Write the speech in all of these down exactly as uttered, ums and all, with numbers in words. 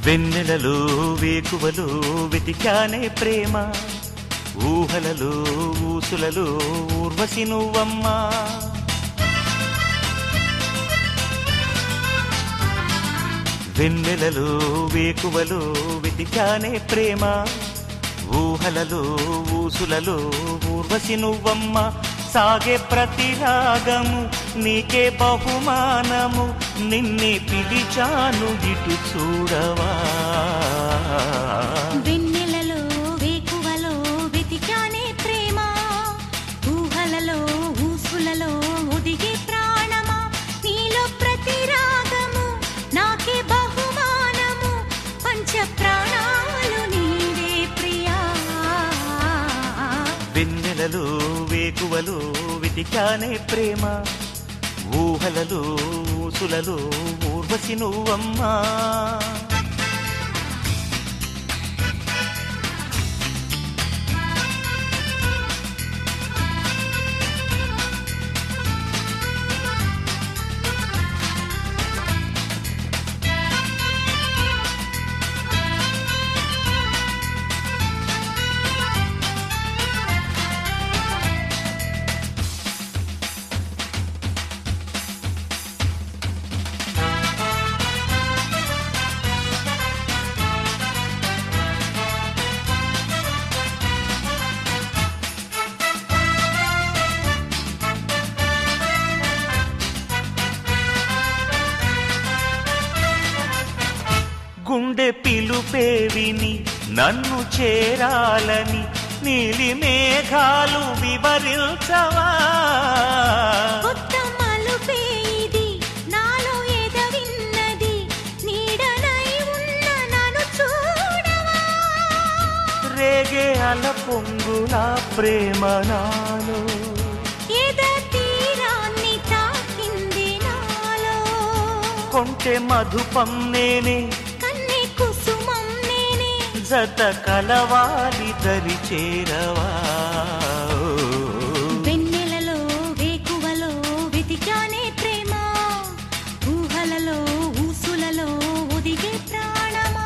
వెన్నెలలో వేకువలో వెతికానే ప్రేమ, ఊహలలో ఊసులలో ఊర్వశి నువ్వమ్మా. వెన్నెలలో వేకువలో వెతికానే ప్రేమ, ఊహలలో ఊసులలో ఊర్వశి నువ్వమ్మా. సాగే ప్రతి రాగము నీకే బహుమానము, నిన్నే పిలిచాను ఇటు చూడవా. వెన్నెలలో వేకువలో వెతికానే ప్రేమ, ఊహలలో ఊసులలో ఒదిగే ప్రాణమా. నీలో ప్రతి రాగము నాకే బహుమానము, పంచ ప్రాణాలు నీవే ప్రియా. వెన్నెలలో వేకువలో వెతికానే ప్రేమ, ఊహలలో ఊసులలో ఊర్వశి నువ్వమ్మా. గుండె పిలుపే విని నన్ను చేరాలని నీలి మేఘాలు వివరించవా. కొత్త మలుపే ఇది నాలో ఎదవిన్నది, నీడనై ఉన్న నన్ను చూడవా. రేగే అల పొంగులా ప్రేమ నాలో, ఎద తీరాన్ని తాకింది నాలో. కొంటె మధుపం నేనే, కన్నె కుసుమం నేనే, జత కలవాలి దరి చేరవా. వెన్నెలలో వేకువలో వెతికానే ప్రేమ, ఊహలలో ఊసులలో ఒదిగే ప్రాణమా.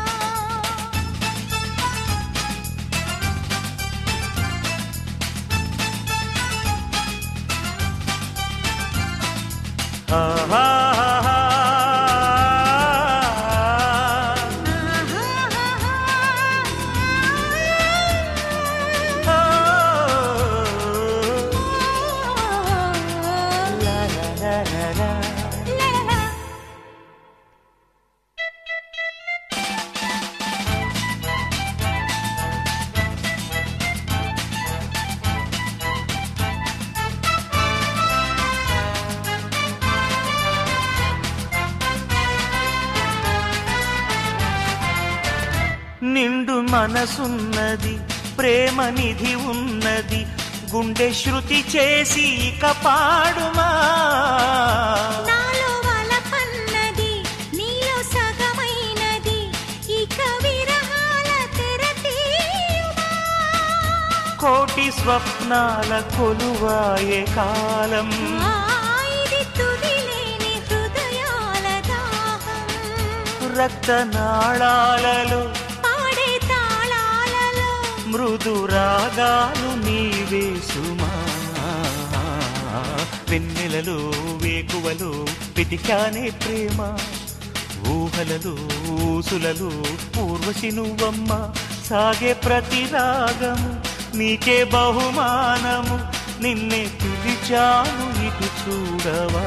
ఆహా నిండు మనసున్నది, ప్రేమ నిధి ఉన్నది, గుండె శృతి చేసి ఇక పాడుమా. నాలో వలపన్నది నీలో సగమైనది, ఇక విరహాల తెర తీయుమా. కోటి స్వప్నాల కొలువాయే కాలం, ఆ, ఇది తుదిలేని హృదయాల దాహం. రక్తనాళాలలో పాడే తాళాలలో మృదు రాగాలు నీవే సుమా. వెన్నెలలో వేకువలో వెతికానే ప్రేమ, ఊహలలో ఊసులలో ఊర్వశి నువ్వమ్మ. సాగే ప్రతి రాగము నీకే బహుమానము, నిన్నే పిలిచాను ఇటు చూడవా.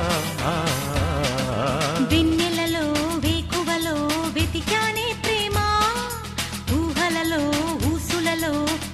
వెన్నెలలో వేకువలో వెతికానే ప్రేమ, ఊహలలో ఊసులలో